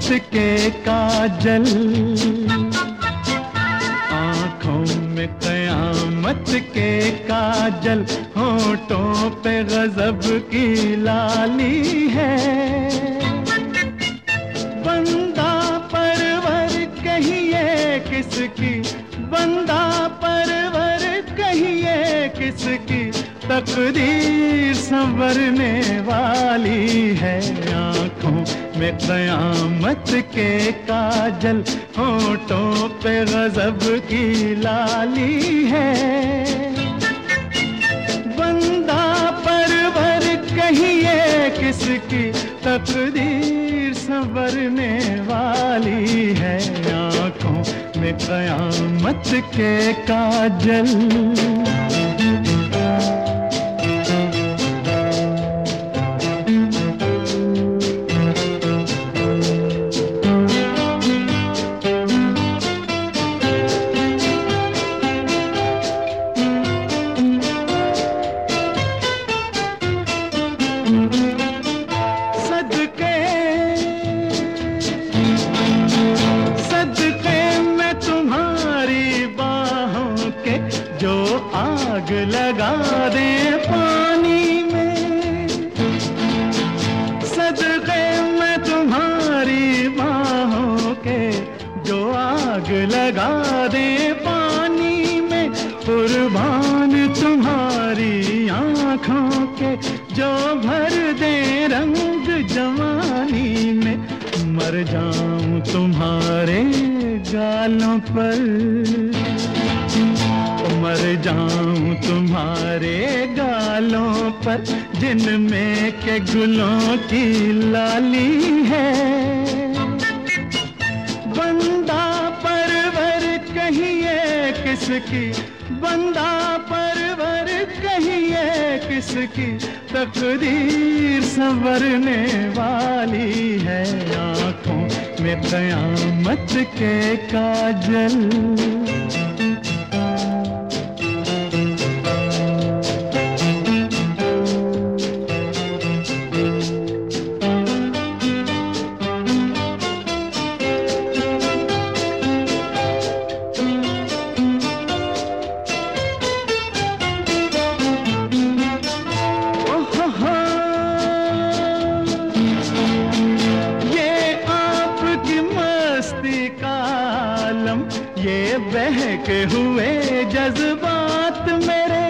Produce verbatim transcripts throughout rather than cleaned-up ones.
के काजल, आँखों में क़यामत के काजल, होठों पे गज़ब की लाली है। बंदा परवर कहिए किसकी, बंदा परवर कहिए किसकी, तकदीर संवरने वाली है। आँखों में क़यामत के काजल, होठों पे गज़ब की लाली है। बंदा परवर कहिए किसकी, तकदीर संवरने वाली है। आँखों में क़यामत के काजल। जो आग लगा दे पानी में, सदक़े में तुम्हारी बाहों के, जो आग लगा दे पानी में, कुर्बान तुम्हारी आँखों के, जो भर दे रंग जवानी में। मर जाऊं तुम्हारे गालों पर, मर जाऊं तुम्हारे गालों पर, जिनमें के गुलों की लाली है। बंदा परवर कहिए किसकी, बंदा परवर कहिए किसकी, तकदीर संवरने वाली है। आँखों में क़यामत के काजल। ये बहके हुए जज्बात मेरे,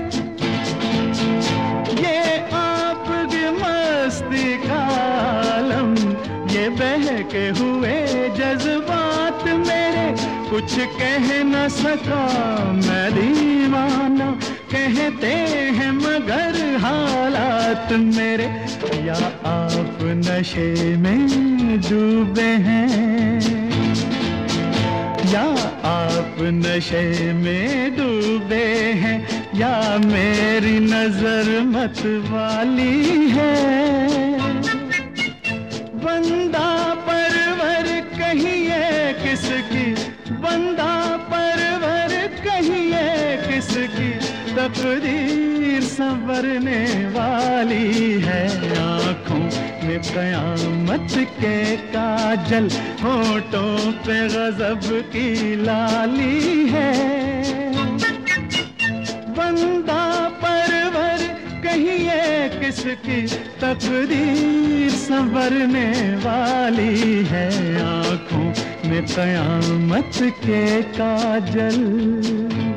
ये आपकी मस्ती का आलम, ये बहके हुए जज्बात मेरे, कुछ कह न सका मैं दीवाना, कहते हैं मगर हालात मेरे। या आप नशे में डूबे हैं, या आप नशे में डूबे हैं, या मेरी नजर मत वाली है। बंदा परवर कहिए किसकी, बंदा परवर कहिए किसकी, तकदीर संवरने वाली है। आँखों में क़यामत के काजल, होठों पे गज़ब की लाली है। बंदा परवर कहिए किसकी, तकदीर संवरने वाली है। आँखों में क़यामत के काजल।